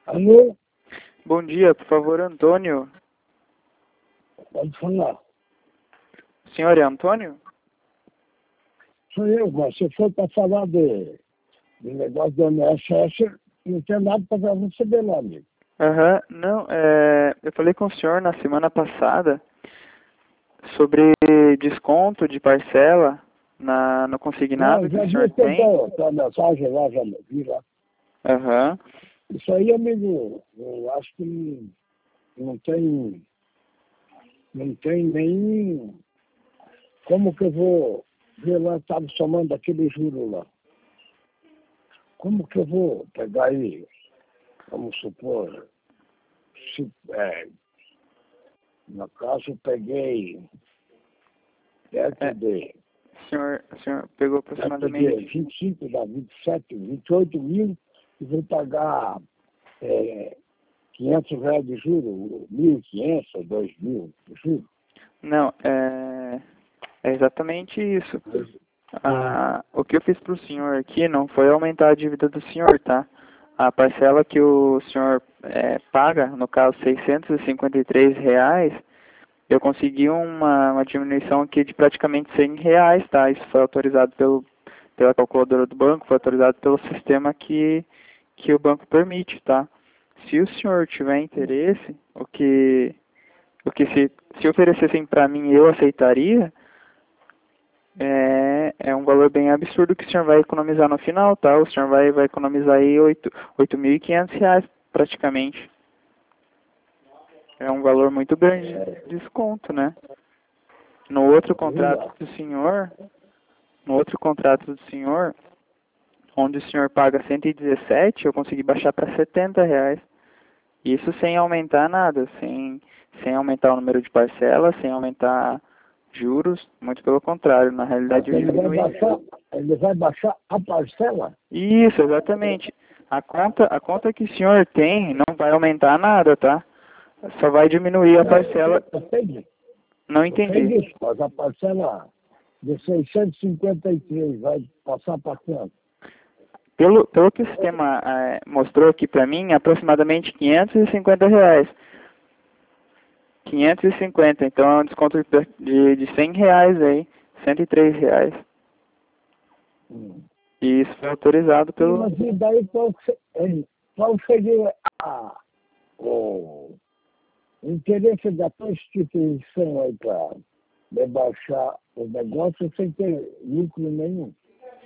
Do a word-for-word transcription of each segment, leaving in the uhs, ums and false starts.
Alô? Bom dia, por favor, Antônio. Pode falar. O senhor é Antônio? Sou eu, mas se for para falar de, de negócio do I N S S, não tem nada para receber lá, amigo. Aham, não, é, eu falei com o senhor na semana passada sobre desconto de parcela na, no consignado Não, que já o vi senhor a tem. tua, tua mensagem lá, já vi lá. Aham, Isso aí, amigo, eu acho que não tem, não tem nem como que eu vou ver lá, estava somando aquele juro lá. Como que eu vou pegar aí, vamos supor, se, é, no caso eu peguei perto é, de, o senhor, o senhor pegou perto de aproximadamente. vinte e cinco, dá vinte e sete, vinte e oito mil e vou pagar é, quinhentos reais de juros, mil e quinhentos, dois mil de juros. Não, é, é exatamente isso. Ah, o que eu fiz para o senhor aqui não foi aumentar a dívida do senhor, tá? A parcela que o senhor é, paga, no caso seiscentos e cinquenta e três reais, eu consegui uma, uma diminuição aqui de praticamente cem reais, tá? Isso foi autorizado pelo, pela calculadora do banco, foi autorizado pelo sistema que, que o banco permite, tá? Se o senhor tiver interesse, o que, o que se, se oferecessem para mim eu aceitaria, é, é um valor bem absurdo que o senhor vai economizar no final, tá? O senhor vai, vai economizar aí oito mil e quinhentos reais praticamente. É um valor muito grande de desconto, né? No outro contrato do senhor, no outro contrato do senhor, onde o senhor paga cento e dezessete, eu consegui baixar para setenta reais. Isso sem aumentar nada, sem, sem aumentar o número de parcelas, sem aumentar juros, muito pelo contrário, na realidade eu Ele vai diminui. baixar, ele vai baixar a parcela? Isso, exatamente. A conta, a conta que o senhor tem não vai aumentar nada, tá? Só vai diminuir a parcela. Eu entendi. Não Eu sei entendi. disso, mas a parcela de seiscentos e cinquenta e três vai passar para quanto? Pelo, pelo que o sistema eh, mostrou aqui para mim, aproximadamente quinhentos e cinquenta reais. quinhentos e cinquenta, então é um desconto de, de, de cem reais aí, cento e três reais. Hum. E isso foi autorizado Sim, pelo... mas e daí qual, se- eh, qual seria a, o interesse da tua instituição aí para rebaixar o negócio sem ter lucro nenhum?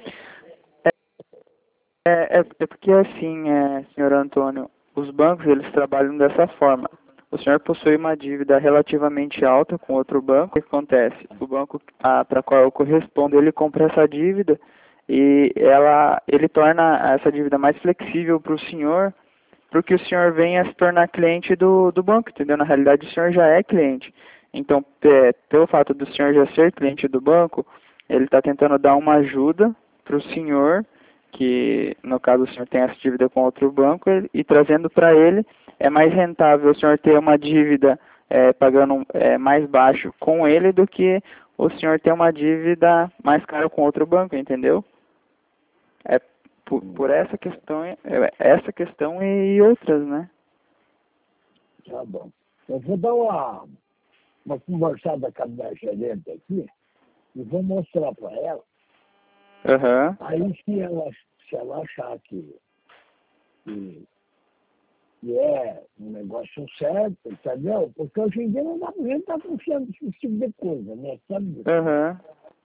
É, é, é porque assim, é, senhor Antônio, os bancos eles trabalham dessa forma. O senhor possui uma dívida relativamente alta com outro banco, o que acontece? O banco para qual eu correspondo, ele compra essa dívida e ela, ele torna essa dívida mais flexível para o senhor, para que o senhor venha se tornar cliente do, do banco, entendeu? Na realidade, o senhor já é cliente. Então, é, pelo fato do senhor já ser cliente do banco, ele está tentando dar uma ajuda para o senhor, que no caso o senhor tem essa dívida com outro banco, e, e trazendo para ele, é mais rentável o senhor ter uma dívida é, pagando é, mais baixo com ele do que o senhor ter uma dívida mais cara com outro banco, entendeu? É por, por essa questão, é, essa questão e outras, né? Tá bom. Eu vou dar uma, uma conversada com a minha gerente aqui e vou mostrar para ela. Aham. Aí se ela, se ela achar que, que, que é um negócio certo, entendeu? Porque hoje em dia não dá pra gente estar confiando nesse tipo de coisa, né? Sabe? Aham.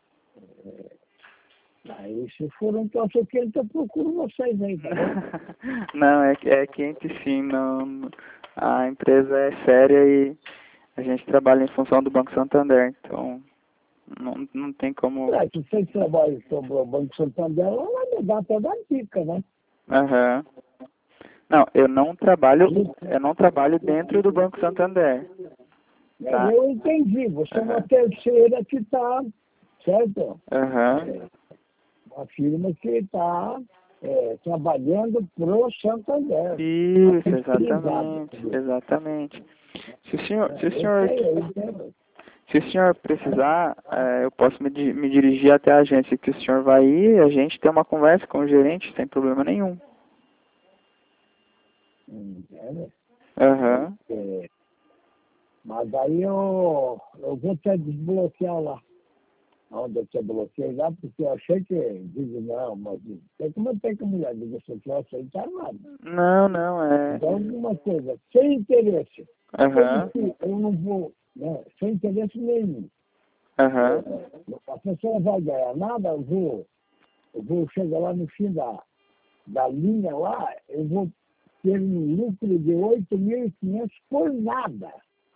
Aí se for um troço quente, eu procuro vocês aí, tá bom? Não, é, é quente sim, não, a empresa é séria e a gente trabalha em função do Banco Santander, então não, não tem como... É, se vocês trabalham sobre o Banco Santander, ela vai me dar toda a dica, né? Aham. Não, eu não trabalho, eu não trabalho dentro do Banco Santander, Mas tá? eu entendi, você é uma Aham. terceira que está, certo? Aham. Uma firma que está é, trabalhando pro Santander. Isso, Terceirizado, exatamente, entendeu? exatamente. Se o senhor, se o Eu senhor, sei, eu entendo. se o senhor precisar, eh, eu posso me, di- me dirigir até a agência que o senhor vai ir e a gente tem uma conversa com o gerente sem problema nenhum. Entende? Aham. É, mas aí eu, eu vou até desbloquear lá. Onde eu te bloqueei lá, porque eu achei que, digo, não, mas tem que manter com a mulher, digo, se eu for aceitar nada. Não, não, é... Então, alguma coisa, sem interesse, Aham. eu, eu não vou, né, sem interesse nenhum. Aham. A pessoa vai ganhar nada, eu vou, eu vou chegar lá no fim da, da linha lá, eu vou ter um lucro de oito mil e quinhentos por nada.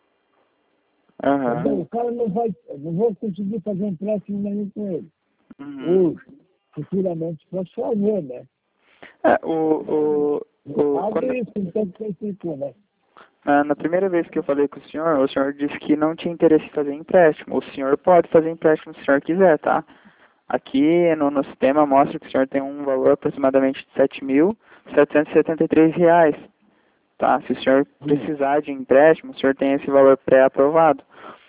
Aham. Então, o cara não vai, eu não vou conseguir fazer um empréstimo nenhum com ele. Uhum. Hoje, futuramente, posso fazer, né? É, o... o, o Algo quando, isso, então, que explicou, né? na, na primeira vez que eu falei com o senhor, o senhor disse que não tinha interesse em fazer empréstimo. O senhor pode fazer empréstimo se o senhor quiser, tá? Aqui no, no sistema mostra que o senhor tem um valor aproximadamente de sete mil setecentos e setenta e três reais. Tá? Se o senhor precisar de empréstimo, o senhor tem esse valor pré-aprovado.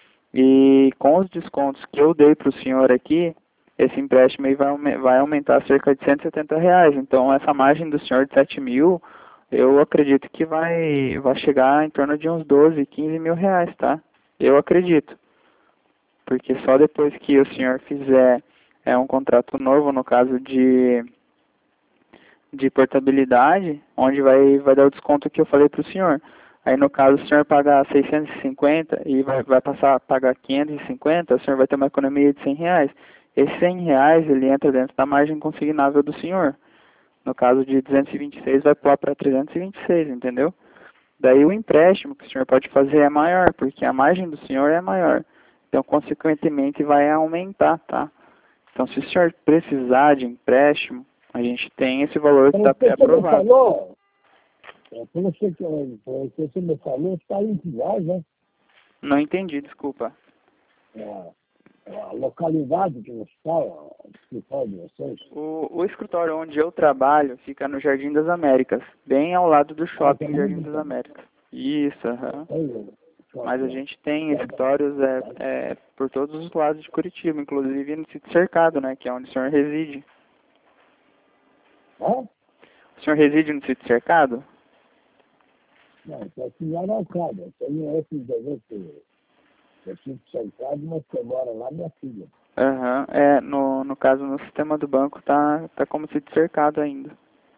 E com os descontos que eu dei para o senhor aqui, esse empréstimo aí vai, aume- vai aumentar cerca de cento e setenta reais. Então, essa margem do senhor de sete mil, eu acredito que vai, vai chegar em torno de uns doze, quinze mil reais, tá? Eu acredito. Porque só depois que o senhor fizer é, um contrato novo, no caso de de portabilidade, onde vai, vai dar o desconto que eu falei para o senhor. Aí, no caso, o senhor pagar seiscentos e cinquenta e vai, vai passar a pagar quinhentos e cinquenta, o senhor vai ter uma economia de cem reais. Esses cem reais, ele entra dentro da margem consignável do senhor. No caso de duzentos e vinte e seis, vai pular para trezentos e vinte e seis, entendeu? Daí, o empréstimo que o senhor pode fazer é maior, porque a margem do senhor é maior. Então, consequentemente, vai aumentar, tá? Então, se o senhor precisar de empréstimo, a gente tem esse valor que Pelo está que você me pré-aprovado. falou, é, pelo que pelo que você me falou, está em Pilar, né? Não entendi, desculpa. É, é a localidade que você está, o escritório de vocês. O, o escritório onde eu trabalho fica no Jardim das Américas, bem ao lado do Ah, shopping também Jardim não das tem. Américas. Isso, aham. Tem, só Mas que, a ó, gente tem tá bom. escritórios é, é, por todos os lados de Curitiba, inclusive no sítio cercado, né, que é onde o senhor reside. Hã? O senhor reside no sítio cercado? Não, está aqui em Araucária. Eu tenho esse endereço, eu fico cercado, mas que mora lá minha filha. Aham, é, no, no caso, no sistema do banco tá, tá como sítio cercado ainda.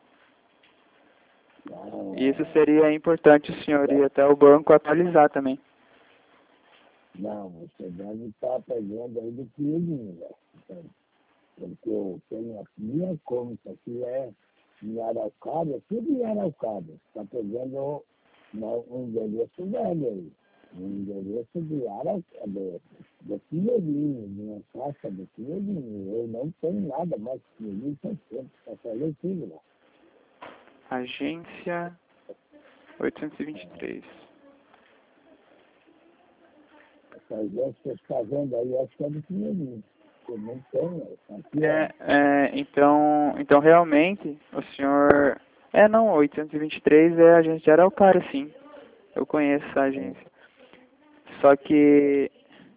E isso Não, seria importante o senhor ir até o banco atualizar também. não, você deve estar pegando aí do piedinho, né? Então, porque eu tenho a minha conta que é em Araucária, tudo em Araucária. Está pegando uma- um endereço velho aí. Um endereço de Araucária, do Pinheirinho, de uma caixa do Pinheirinho. Eu não tenho nada mais que Pinheirinho, tem tempo, só falei tudo lá. Agência oitocentos e vinte e três. Essa agência que você está vendo aí, acho que é do Pinheirinho. Eu não tenho, aqui É, é. é, então, então realmente, o senhor... É, não, oitocentos e vinte e três é a agência de Araucária, sim. Eu conheço essa agência. Só que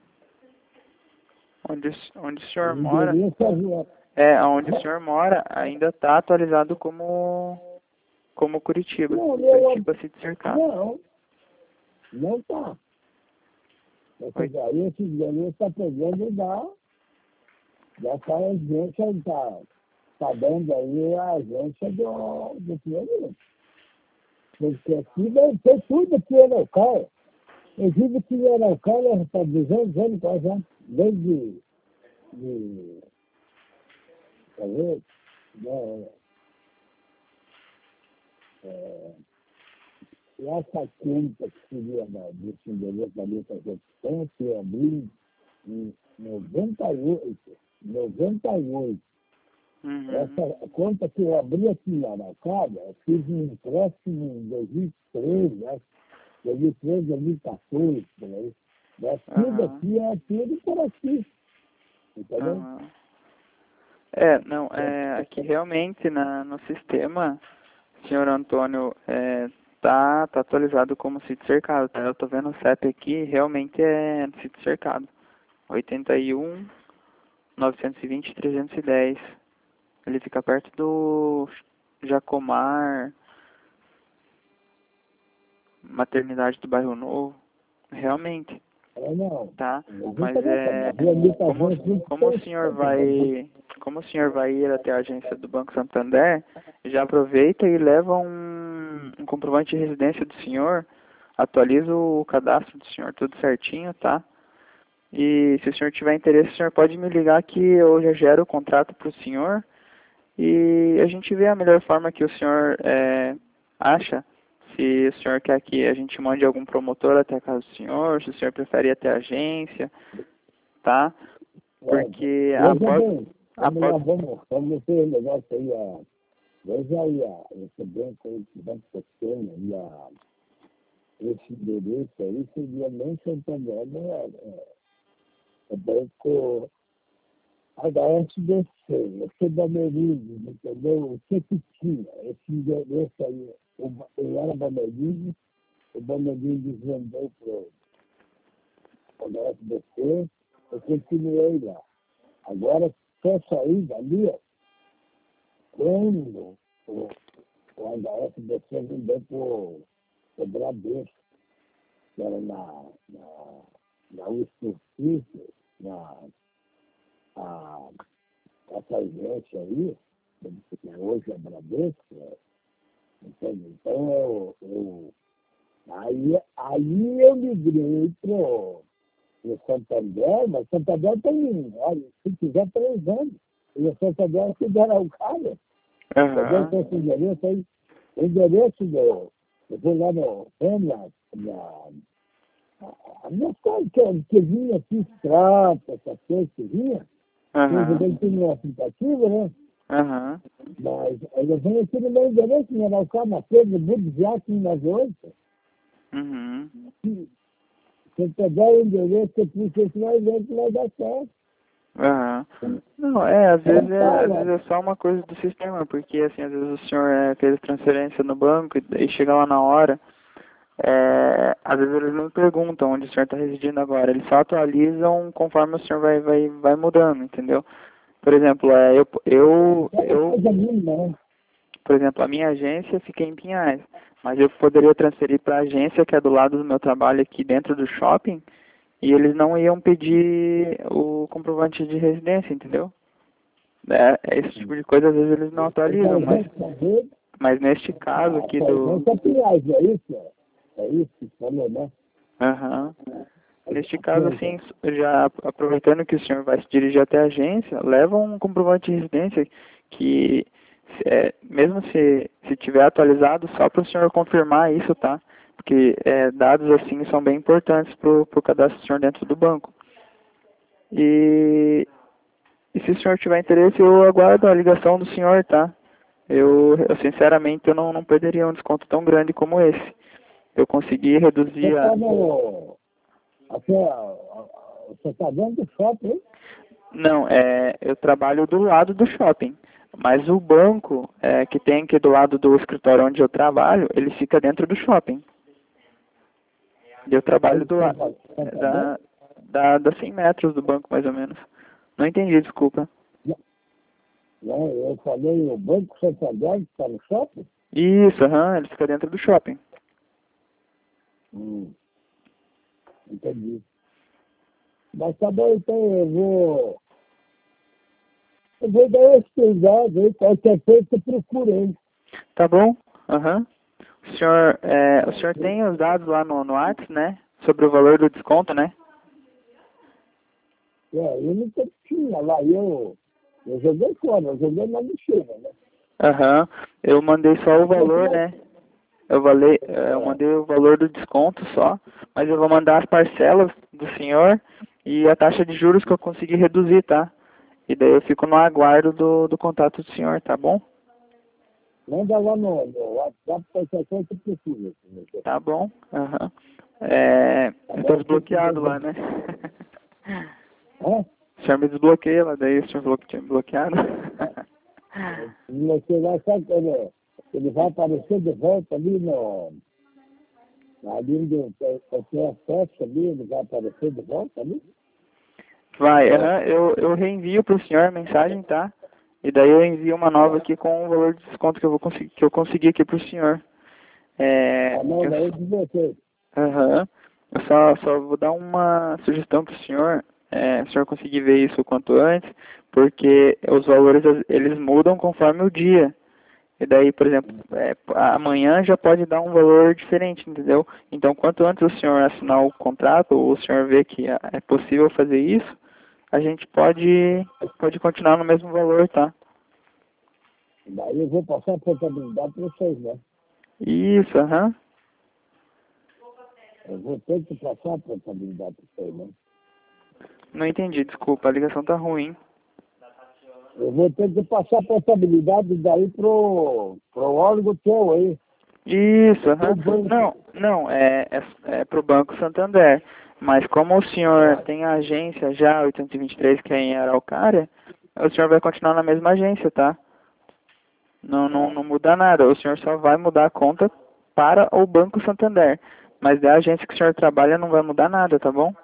onde, o- onde o O senhor mora, endereço é rua. é, onde o senhor mora ainda está atualizado como, como Curitiba. Não, meu, Curitiba City Cercado. não, não está. Oi? Esse aí, esse endereço está pegando da, dessa agência, está tá dando aí a agência do, do Pinheirinho. Porque aqui deve ter tudo aqui em Araucária. Eu vivo aqui em Araucária há duzentos anos quase, já. Desde, de, quer ver, né, é, e essa conta que seria da, desse endereço ali que a gente tem, que eu abri em noventa e oito, noventa e oito. Uhum. Essa conta que eu abri aqui em Araucária, eu fiz um empréstimo em dois mil e treze, né? dois mil e treze, dois mil e quatorze, por aí. Mas tudo Aham. aqui é tudo por aqui, entendeu? Aham. É, não, é, aqui realmente na, no sistema, senhor Antônio, é, tá, tá atualizado como sítio cercado, tá? Eu tô vendo o C E P aqui, realmente é sítio cercado. oitenta e um, novecentos e vinte, trezentos e dez. Ele fica perto do Jacomar. maternidade do Bairro Novo. Realmente. É, não. Tá? Eu Mas nunca é. vi muita Como, gente como o muito senhor tempo, né? vai. Como o senhor vai ir até a agência do Banco Santander, já aproveita e leva um, um comprovante de residência do senhor, atualiza o cadastro do senhor tudo certinho, tá? E se o senhor tiver interesse, o senhor pode me ligar que eu já gero o contrato para o senhor e a gente vê a melhor forma que o senhor é, acha. Se o senhor quer que a gente mande algum promotor até a casa do senhor, se o senhor prefere ir até a agência, tá? Porque Veja após, bem, vamos lá, após... vamos, vamos ver o negócio aí, a, eu já ia receber com esse banco pequeno, ia, esse endereço aí seria nem Santander, né? É, é banco H S B C, esse da Merines, entendeu? O que que tinha? Esse endereço aí, o, eu era da Merines, o Baneirinho vendeu para o H S B C, eu continuei lá. Agora, só sair dali, ó, quando o, o H S B C vendeu para o Bradesco, que era na, na, na U S P, na a, essa agência aí, que hoje é Bradesco, é, entende? Então, eu, eu, aí, aí eu migrei para o Santander, mas Santander tem, olha, se quiser, três anos. E o Santander fizeram o cara. Entendeu? Aham, Então, esse endereço aí, o endereço do, eu vou lá no, na, na, a minha coisa que, que vinha aqui, extrato, essas coisas que vinha, aham, eu tinha um aplicativo, né? aham, Mas eu venho aqui no meu endereço, me araucar na Pedro, Budjac, nas oito. uhum. Se você pegar o endereço, você precisa, você vai ver que vai dar certo. Aham. Não, é, às vezes É, é, às fala. vezes é só uma coisa do sistema, porque assim, às vezes o senhor é, fez transferência no banco e, e chega lá na hora, é, às vezes eles não perguntam onde o senhor está residindo agora, eles só atualizam conforme o senhor vai, vai, vai mudando, entendeu? Por exemplo, é, eu, eu, É uma eu, coisa minha, né? por exemplo, a minha agência fica em Pinhais, mas eu poderia transferir para a agência que é do lado do meu trabalho aqui dentro do shopping, e eles não iam pedir o comprovante de residência, entendeu? É, é esse tipo de coisa às vezes eles não Essa atualizam, mas, agência saber, mas neste caso aqui essa do... agência é Pinhais, é isso? É isso que você falou, né? Aham. Neste A caso, agência. assim, já aproveitando que o senhor vai se dirigir até a agência, leva um comprovante de residência que, é, mesmo se, se tiver atualizado, só para o senhor confirmar isso, tá? Porque é, dados assim são bem importantes para o cadastro do senhor dentro do banco. E, e se o senhor tiver interesse, eu aguardo a ligação do senhor, tá? Eu, eu sinceramente, eu não, não perderia um desconto tão grande como esse. Eu consegui Você reduzir a... está no... Aqui, ó, você está dentro do shopping, hein? Não, é, eu trabalho do lado do shopping, mas o banco é, que tem aqui do lado do escritório onde eu trabalho, ele fica dentro do shopping. E eu Aí trabalho do você lado, está da, sabendo? da, da cem metros do banco, mais ou menos. Não entendi, desculpa. Não, eu falei o Banco Santander que está no shopping? Isso, aham, ele fica dentro do shopping. Hum, entendi. Mas tá bom, então eu vou... Eu vou dar uma estudada aí, qualquer coisa você procura, hein? Tá bom? Aham. O senhor, é, o senhor tem os dados lá no, no WhatsApp, né? Sobre o valor do desconto, né? É, eu nunca tinha lá, eu, eu joguei fora, eu joguei na lixeira, né? Aham. Eu mandei só o valor, né? Eu, valei, eu É, mandei o valor do desconto só, mas eu vou mandar as parcelas do senhor e a taxa de juros que eu consegui reduzir, tá? E daí eu fico no aguardo do, do contato do senhor, tá bom? manda lá no, no WhatsApp, qualquer coisa você precisa. Tá bom. Aham. É, Tá eu tô bom? Eu fico desbloqueado lá, devendo. né? Hã? O senhor me desbloqueia lá, daí o senhor falou que tinha me bloqueado. E você vai, sabe quando ele vai aparecer de volta ali no... Ali onde tem acesso ali, ele vai aparecer de volta ali? Vai, aham, eu, eu reenvio pro senhor a mensagem, tá? E daí eu envio uma nova aqui com o valor de desconto que eu vou conseguir, que eu consegui aqui pro senhor. É, Ah, não, eu, não, eu de você. aham. Eu só, só vou dar uma sugestão para o senhor, é, se o senhor conseguir ver isso o quanto antes, porque os valores eles mudam conforme o dia. E daí, por exemplo, é, amanhã já pode dar um valor diferente, entendeu? Então, quanto antes o senhor assinar o contrato, ou o senhor vê que é é possível fazer isso, a gente pode, pode continuar no mesmo valor, tá? Daí eu vou passar a portabilidade para vocês, né? Isso, aham. Eu vou ter que passar a portabilidade para vocês, né? Não entendi, desculpa, a ligação tá ruim. Eu vou ter que passar a portabilidade daí pro, pro órgão teu aí. Isso, aham. Pro banco. Não, não, é, é, é pro Banco Santander. Mas como o senhor tem a agência já, oitocentos e vinte e três, que é em Araucária, o senhor vai continuar na mesma agência, tá? Não, não, não muda nada. O senhor só vai mudar a conta para o Banco Santander. Mas da agência que o senhor trabalha não vai mudar nada, tá bom?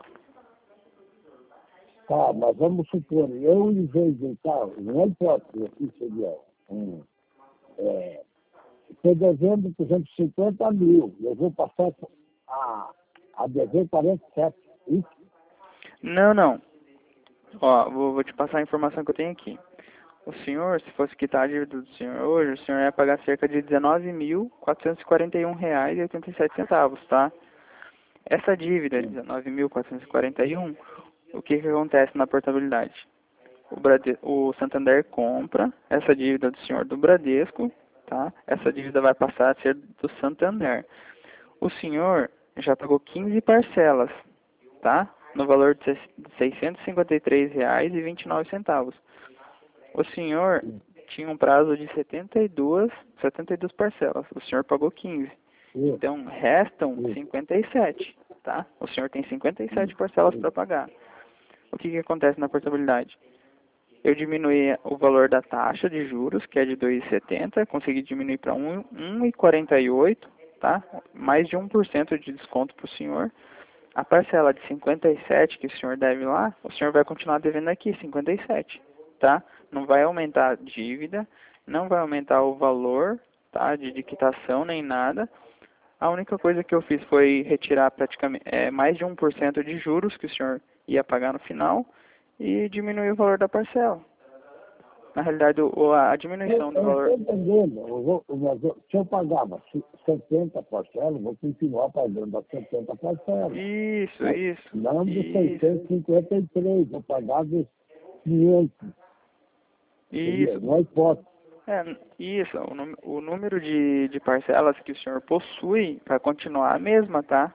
Tá, mas vamos supor, eu em vez de tal, não importa, aqui seria um, é, estou devendo, por exemplo, cinquenta mil, eu vou passar a, a dever quarenta e sete, isso? Não, não. Ó, vou, vou te passar a informação que eu tenho aqui. O senhor, se fosse quitar a dívida do senhor hoje, o senhor ia pagar cerca de dezenove mil quatrocentos e quarenta e um reais e oitenta e sete centavos, tá? Essa dívida, Sim, dezenove mil quatrocentos e quarenta e um, o que que acontece na portabilidade? O, Brade... o Santander compra essa dívida do senhor do Bradesco, tá? Essa dívida vai passar a ser do Santander. O senhor já pagou quinze parcelas, tá? No valor de seiscentos e cinquenta e três reais e vinte e nove centavos. O senhor sim, tinha um prazo de setenta e duas, setenta e duas parcelas. O senhor pagou quinze. sim, Então, restam sim, cinquenta e sete, tá? O senhor tem cinquenta e sete sim, parcelas sim, para pagar. O que que acontece na portabilidade? Eu diminuí o valor da taxa de juros, que é de dois vírgula setenta, consegui diminuir para um vírgula quarenta e oito, tá? Mais de um por cento de desconto para o senhor. A parcela de cinquenta e sete que o senhor deve lá, o senhor vai continuar devendo aqui, cinquenta e sete, tá? Não vai aumentar a dívida, não vai aumentar o valor, tá? De, de quitação nem nada. A única coisa que eu fiz foi retirar praticamente é, mais de um por cento de juros que o senhor ia pagar no final e diminuir o valor da parcela. Na realidade, o, a diminuição do eu valor... estou entendendo. Eu vou, eu vou, se eu pagava setenta parcelas, vou continuar pagando as setenta parcelas. Isso, Mas isso, não de isso, seiscentos e cinquenta e três, vou pagar de quinhentos. Seria, isso. não é hipótese. É, isso, o, nú- o número de, de parcelas que o senhor possui vai continuar a mesma, tá?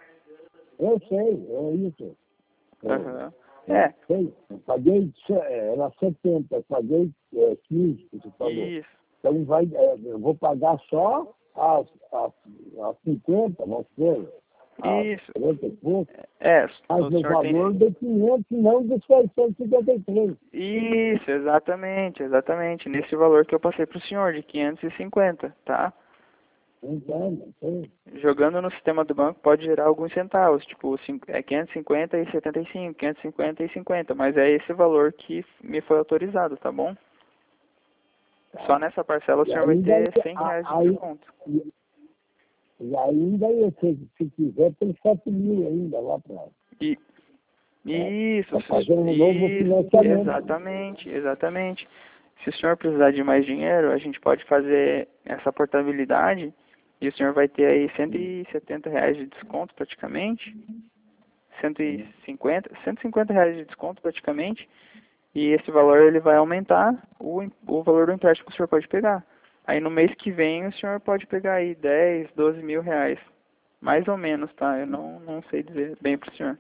Eu sei, é isso. Eu, Aham. eu É, sei. Eu paguei, se- era setenta, eu paguei é, quinze, que você falou. isso, Então vai, é, eu vou pagar só as, as, as cinquenta, vamos dizer, as isso. quarenta e pouco, É, mas o no senhor tem... valor de quinhentos, não de seiscentos e cinquenta e três. Isso, exatamente, exatamente. Nesse valor que eu passei para o senhor, de quinhentos e cinquenta, tá? Entende? Sim. Jogando no sistema do banco pode gerar alguns centavos, tipo cin- é quinhentos e cinquenta e setenta e cinco, quinhentos e cinquenta e cinquenta, mas é esse valor que me foi autorizado, tá bom? Só Tá. nessa parcela o E senhor vai ainda, ter cem a- reais de aí, desconto. e, e ainda, eu, se, se quiser, tem sete mil ainda lá para E isso, fazer um se- novo isso, financiamento. exatamente, exatamente. Se o senhor precisar de mais dinheiro, a gente pode fazer essa portabilidade e o senhor vai ter aí cento e setenta reais de desconto praticamente, cento e cinquenta, cento e cinquenta reais de desconto praticamente, e esse valor ele vai aumentar o, em- o valor do empréstimo que o senhor pode pegar. Aí no mês que vem o senhor pode pegar aí dez, doze mil reais, mais ou menos, tá? Eu não, não sei dizer bem pro senhor.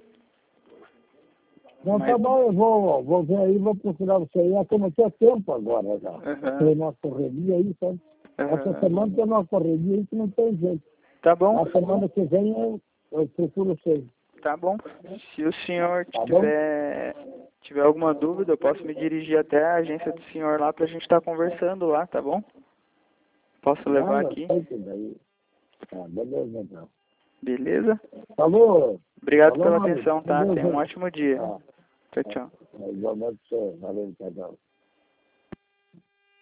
Não, tá Mas, bom, eu vou, vou ver aí, vou procurar você aí. É que eu não tenho tempo agora já. aham, Tem uma correria aí, sabe? Essa aham. semana tem uma correria aí que não tem jeito. Tá bom, Na semana que vem eu, eu procuro você. tá bom. Se o senhor Tá bom? tiver, tiver alguma dúvida, eu posso me dirigir até a agência do senhor lá pra gente estar conversando lá, tá bom? Posso levar Não, eu aqui, sei que daí. Tá, beleza então. beleza? Falou! Obrigado Falou, pela Mário. atenção, tá? Tenha um Beleza. ótimo dia. Tá. Tchau, tchau. É, igualmente você. Valeu, tchau, tchau.